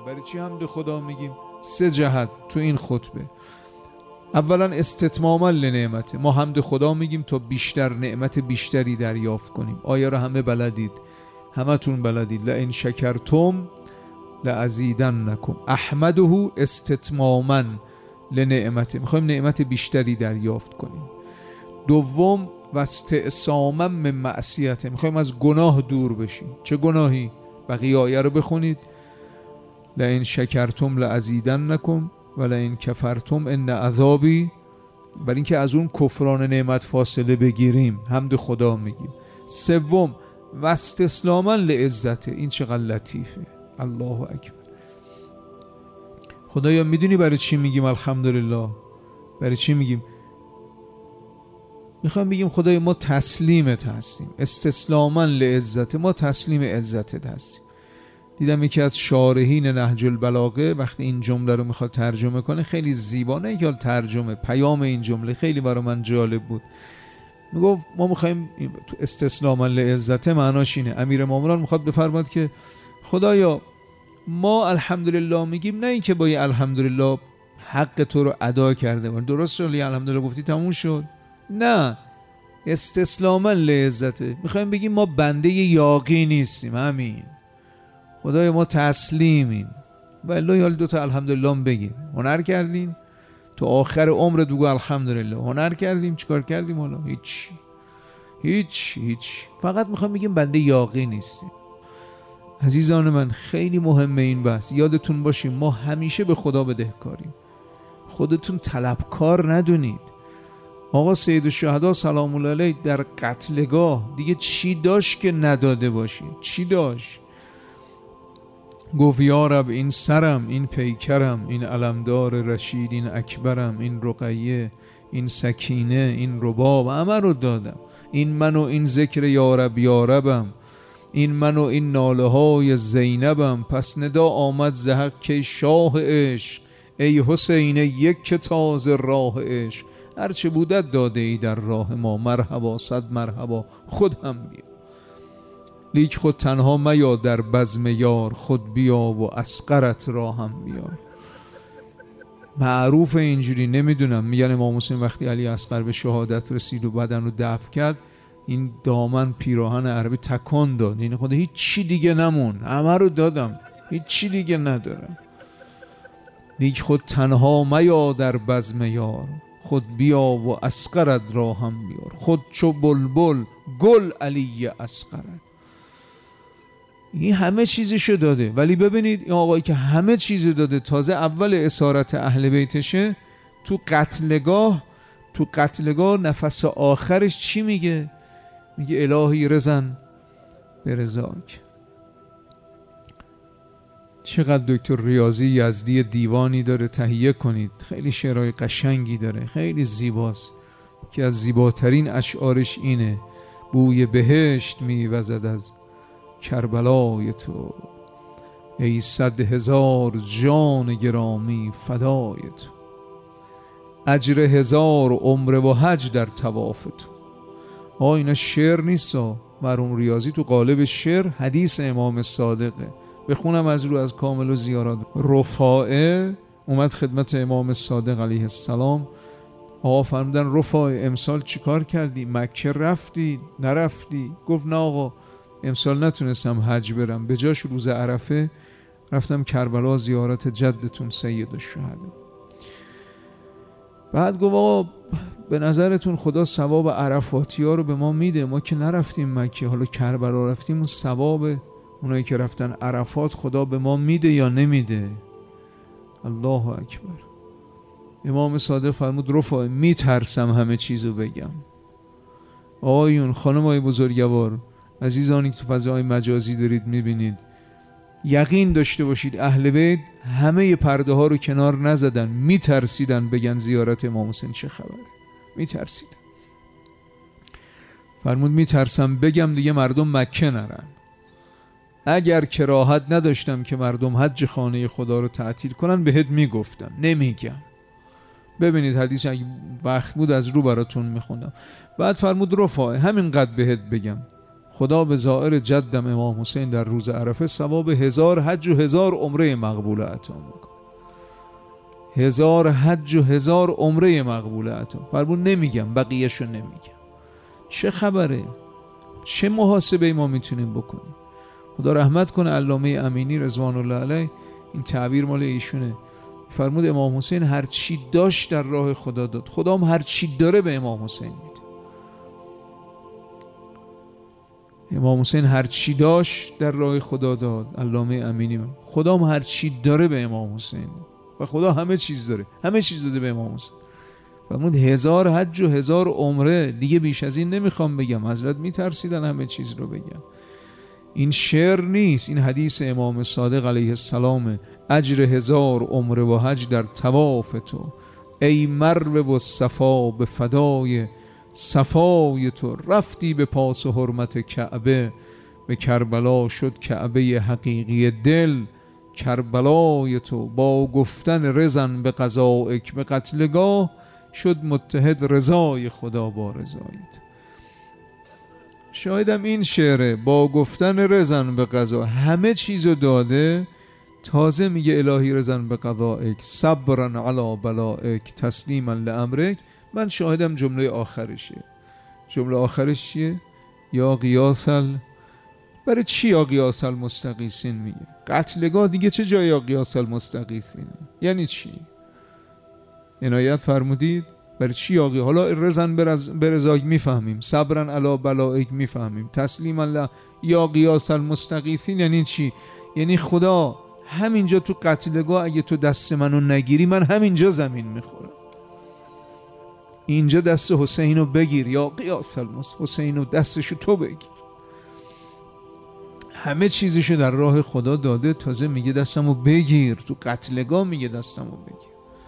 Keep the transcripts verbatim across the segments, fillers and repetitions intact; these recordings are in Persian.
برای چی حمد خدا میگیم؟ سه جهت تو این خطبه. اولا استتماما لنعمته، ما حمد خدا میگیم تا بیشتر نعمت بیشتری دریافت کنیم. آیه رو همه بلدید، همه تون بلدید. لئن شکرتم لازیدنکم. احمده استتماما لنعمته، میخوایم نعمت بیشتری دریافت کنیم. دوم و استعصاما من معصیته، میخوایم از گناه دور بشیم. چه گناهی؟ بقیه آیه رو بخونید. لئن شکرتم لازیدنکم و لئن کفرتم ان عذابی. برای اینکه از اون کفران نعمت فاصله بگیریم حمد خدا میگیم. سوم و استسلاما لعزته. این چقدر لطیفه. الله اکبر. خدایا میدونی برای چی میگیم الحمدلله؟ برای چی میگیم؟ میخوام بگیم خدای ما تسلیمت هستیم. استسلاما لعزته، ما تسلیم عزتت هستیم. دیدم یکی از شارحین نهج البلاغه وقتی این جمله رو میخواد ترجمه کنه خیلی زیبا، نه اینکه ترجمه، پیام این جمله خیلی برای من جالب بود. میگفت ما میخوایم تو استسلاما لعزته معناش اینه، امیرالمومنین میخواد بفرماد که خدایا ما الحمدلله میگیم نه اینکه با الحمدلله حق تو رو ادا کرده باشه، درست شد الحمدلله گفتی تموم شد، نه، استسلاما لعزته میخوایم بگیم ما بنده یاغی نیستیم. همین خدای ما تسلیمیم. والله یال دوتا الحمدلله بگیم. هنر کردیم تو آخر عمر بگو الحمدلله. هنر کردیم چیکار کردیم؟ حالا هیچ هیچ هیچ فقط میخوام بگیم بنده یاغی نیستیم. عزیزان من خیلی مهمه این بحث. یادتون باشیم ما همیشه به خدا بدهکاریم. خودتون طلبکار ندونید. آقا سید الشهدا سلام الله علیه در قتلگاه دیگه چی داشت که نداده باشی؟ چی داشت؟ گفت یا رب این سرم، این پیکرم، این علمدار رشید، این اکبرم، این رقیه، این سکینه، این رباب، همه رو دادم. این من و این ذکر یا رب یا ربم، این من و این ناله های زینبم. پس ندا آمد زحق که شاه عشق، ای حسین یک که تازه راه عشق. هرچه بودت داده ای در راه ما، مرحبا صد مرحبا خود هم بیا. لیک خود تنها میا در بزم یار، خود بیا و اصغرت را هم بیار. معروف اینجوری نمیدونم میگن امام حسین وقتی علی اصغر به شهادت رسید و بدن رو دفن کرد این دامن پیراهن عربی تکان داد، یعنی خدا هیچ چی دیگه نمون، همه رو دادم، هیچ چی دیگه ندارم. لیک خود تنها میا در بزم یار، خود بیا و اصغرت را هم بیار. خود چو بلبل گل علی اصغرت. این همه چیزشو داده، ولی ببینید این آقایی که همه چیز داده تازه اول اسارت اهل بیتشه تو قتلگاه تو قتلگاه نفس آخرش چی میگه؟ میگه الهی رزن به رضاک. چقدر دکتر ریاضی یزدی دیوانی داره، تهیه کنید، خیلی شعرهای قشنگی داره، خیلی زیباست. که از زیباترین اشعارش اینه: بوی بهشت میوزد از کربلای تو، ای صد هزار جان گرامی فدای تو، اجر هزار عمر و حج در طواف تو. آه اینا شعر نیست، مرحوم ریاضی تو قالب شعر حدیث امام صادقه. بخونم از رو از کامل و زیارات. رفاعه اومد خدمت امام صادق علیه السلام. آقا فرمودن رفاعه امسال چیکار کردی؟ مکه رفتی؟ نرفتی؟ گفت نه آقا امسال نتونستم حج برم، به جاش روز عرفه رفتم کربلا زیارت جدتون سید الشهدا. بعد گفت آقا به نظرتون خدا ثواب عرفاتی ها رو به ما میده؟ ما که نرفتیم مکه، حالا کربلا رفتیم، اون ثواب اونایی که رفتن عرفات خدا به ما میده یا نمیده؟ الله اکبر. امام صادق فرمود رفاعه میترسم همه چیزو بگم. آقایون خانمای بزرگوار عزیزانی که تو فضای مجازی دارید میبینید، یقین داشته باشید اهل بیت همه پرده ها رو کنار نزدن، میترسیدن بگن زیارت امام حسین چه خبره، میترسیدن. فرمود میترسم بگم دیگه مردم مکه نرن. اگر کراهت نداشتم که مردم حج خانه خدا رو تعطیل کنن بهت میگفتم، نمیگم. ببینید حدیث اگه وقت بود از رو براتون میخوندم. بعد فرمود رفاعه همینقدر بهت بگم، خدا به زائر جدم امام حسین در روز عرفه ثواب هزار حج و هزار عمره مقبول عطا میکنه. هزار حج و هزار عمره مقبول عطا. فرمود نمیگم، بقیه‌شو نمیگم. چه خبره؟ چه محاسبه ما میتونیم بکنیم؟ خدا رحمت کنه علامه امینی رضوان الله علیه، این تعبیر مال ایشونه، فرمود امام حسین هر چی داشت در راه خدا داد، خدا هم هر چی داره به امام حسین میده. امام حسین هر چی داشت در راه خدا داد، علامه امینی، خدا هم هر چی داره به امام حسین داد. و خدا همه چیز داره، همه چیز داده به امام حسین. فرمود هزار حج و هزار عمره، دیگه بیش از این نمیخوام بگم. حضرت میترسیدن همه چیز رو بگن. این شعر نیست، این حدیث امام صادق علیه السلام. اجر هزار عمره و حج در طواف تو، ای مروه و صفا به فدای صفای تو. رفتی به پاس و حرمت کعبه، به کربلا شد کعبه حقیقی دل. کربلای تو با گفتن رزن به قضایک، به قتلگاه شد متحد رضای خدا با رضایت. شایدم این شعره، با گفتن رزن به قضا، همه چیزو داده، تازه میگه الهی رزن به قضایک صبرن علی بلائک تسلیما لامرک. من شاهدم جمله آخرشه. جمله آخرش چیه؟ یا قیاسل، برای چی یا قیاس المستغیثین میگه؟ قتلگاه دیگه چه جای یا قیاس المستغیثین؟ یعنی چی؟ عنایت فرمودید برای چی یا قیاس؟ حالا رزن برزاگ میفهمیم، صبرن علی بلائک میفهمیم، تسلیما ل یا قیاس المستغیثین یعنی چی؟ یعنی خدا همینجا تو قتلگاه اگه تو دست منو نگیری، من همینجا زمین میخورم. اینجا دست حسینو بگیر، یا قیاس المستغیثین، حسینو دستشو تو بگیر. همه چیزشو در راه خدا داده، تازه میگه دستمو بگیر. تو قتلگاه میگه دستمو بگیر.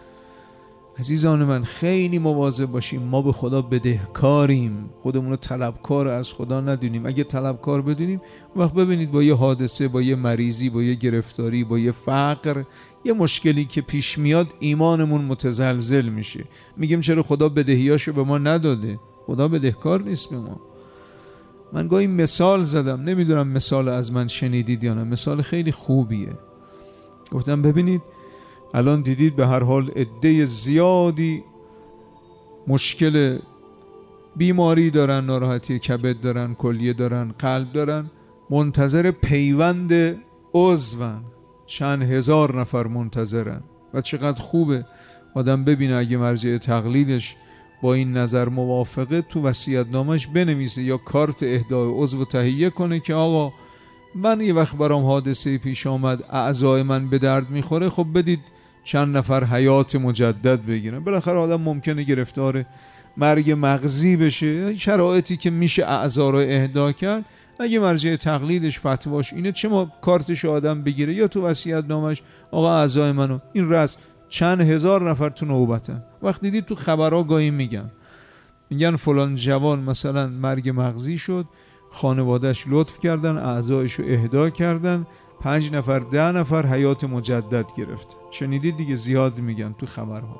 عزیزان من خیلی مواظب باشیم. ما به خدا بدهکاریم، خودمون رو طلبکار از خدا ندونیم. اگه طلبکار بدونیم، وقت ببینید با یه حادثه، با یه مریضی، با یه گرفتاری، با یه فقر، یه مشکلی که پیش میاد، ایمانمون متزلزل میشه. میگیم چرا خدا بدهیاشو به ما نداده؟ خدا بدهکار نیست به ما. من گاهی مثال زدم، نمیدونم مثال از من شنیدید یا نه، مثال خیلی خوبیه. گفتم ببینید الان دیدید به هر حال عده زیادی مشکل بیماری دارن، ناراحتی کبد دارن، کلیه دارن، قلب دارن، منتظر پیوند عضون. چند هزار نفر منتظرن. و چقدر خوبه آدم ببینه اگه مرجع تقلیدش با این نظر موافقه، تو وصیت‌نامش بنویسه یا کارت اهدای عضو تهیه کنه که آقا من یه وقت برام حادثه پیش آمد، اعضای من به درد میخوره، خب بدید چند نفر حیات مجدد بگیرن. بالاخره آدم ممکنه گرفتار مرگ مغزی بشه، شرایطی که میشه اعضا رو اهدا کرد، اگه مرجع تقلیدش فتواش اینه، چه ما کارتش آدم بگیره یا تو وصیت‌نامش آقا اعضای منو، این رس چند هزار نفر تو نوبتن. وقت دیدید تو خبرها گاهی میگن میگن فلان جوان مثلا مرگ مغزی شد، خانوادهش لطف کردن اعضایشو اهدا کردن، پنج نفر ده نفر حیات مجدد گرفت. شنیدید دیگه، زیاد میگن تو خبرها.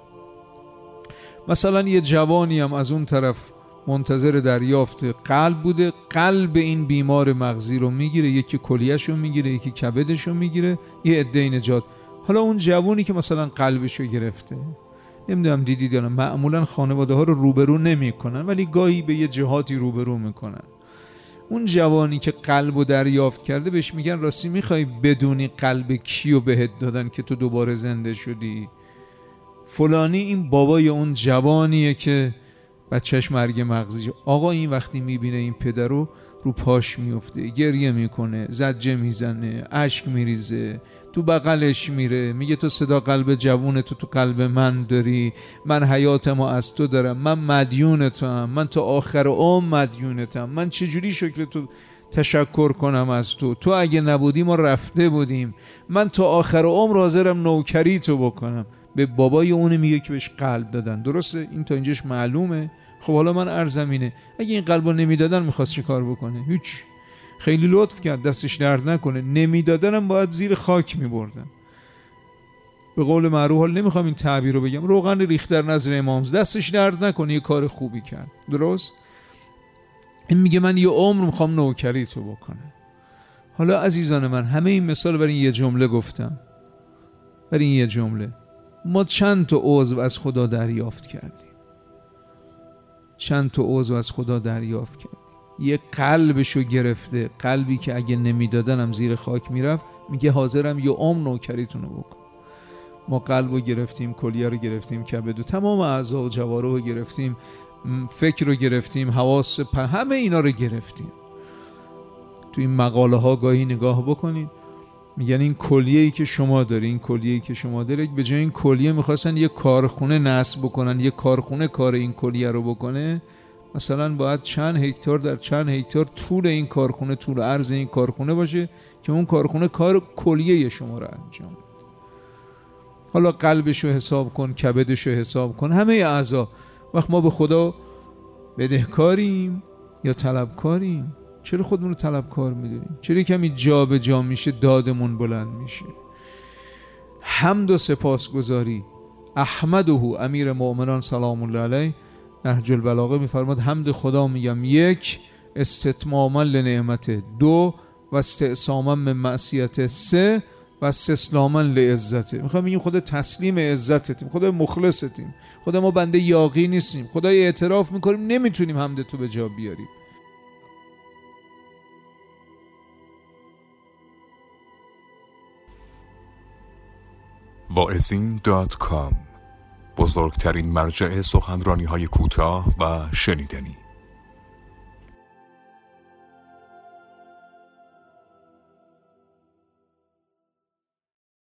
مثلا یه جوانی هم از اون طرف منتظر دریافت قلب بوده، قلب این بیمار مغزی رو میگیره، یکی کلیه‌شو میگیره، یکی کبدشو میگیره، یه عده نجات. حالا اون جوانی که مثلا قلبشو گرفته، نمیدونم دیدید یا نه، معمولا خانواده ها رو روبرو نمی کنن، ولی گاهی به یه جهاتی روبرو میکنن. اون جوانی که قلبو دریافت کرده بهش میگن راستی میخوای بدونی قلب کیو بهت دادن که تو دوباره زنده شدی؟ فلانی این بابای اون جوانیه که بچهش مرگ مغزی. آقا این وقتی میبینه این پدرو، رو پاش میفته، گریه میکنه، زجه میزنه، اشک میریزه، تو بغلش میره، میگه تو صدا قلب جوون تو تو قلب من داری، من حیاتمو از تو دارم، من مدیون تو هم، من تا آخر عمر مدیونتم، من چجوری شکل تو تشکر کنم از تو؟ تو اگه نبودی ما رفته بودیم، من تا آخر عمر حاضرم نوکری تو بکنم. به بابای اون میگه که بهش قلب دادن. درسته؟ این تا اینجاش معلومه. خب حالا من عرضم اینه، اگه این قلبو نمیدادن میخواست چی کار بکنه؟ هیچ. خیلی لطف کرد، دستش درد نکنه. نمیدادنم باید زیر خاک میبردن. به قول معروف، حال نمیخوام این تعبیر رو بگم، روغن ریخت در نظر امام، دستش درد نکنه، یه کار خوبی کرد. درست؟ این میگه من یه عمر میخوام نوکری تو بکنم. حالا عزیزان من، همه این مثال برای این یه جمله گفتم، برای این یه جمله ما چند تا عضو از خدا دریافت کردیم؟ چند تا عضو از خدا دریافت کردیم؟ یه قلبشو گرفته، قلبی که اگه نمیدادنم زیر خاک میرفت، میگه حاضرم یه عمر نوکریتونو بکن. ما قلبو گرفتیم، کلیه رو گرفتیم، کبدو، تمام اعضا و جوارح رو گرفتیم، فکر رو گرفتیم، حواس، همه اینا رو گرفتیم. تو این مقاله ها گاهی نگاه بکنید، میگن این کلیه‌ای که شما داری، این کلیه‌ای که شما داری، به جای این کلیه میخواستن یه کارخونه نصب بکنن، یه کارخونه کار این کلیه رو بکنه، مثلا باید چند هکتار در چند هکتار طول این کارخونه، طول عرض این کارخونه باشه که اون کارخونه کار کلیه شما رو انجام بده. حالا قلبشو حساب کن، کبدشو حساب کن، همه اعضا. وقت ما به خدا بدهکاریم یا طلبکاریم؟ چرا خودمون رو طلبکار میدونیم؟ چرا کمی جا به جا میشه دادمون بلند میشه؟ حمد و سپاسگزاری. احمده امیر مؤمنان سلام الله علیه نهج البلاغه میفرماد حمد خدا میگم، یک استتماما لنعمته، دو و استعصاما من معصیته، سه و استسلاما لعزته. میخوام بگیم خدا تسلیم عزتتیم، خدا مخلصتیم، خدا ما بنده یاغی نیستیم، خدا اعتراف میکنیم نمیتونیم حمد تو به جا بیاریم. واعظین دات کام، بزرگترین مرجع سخنرانی‌های کوتاه و شنیدنی.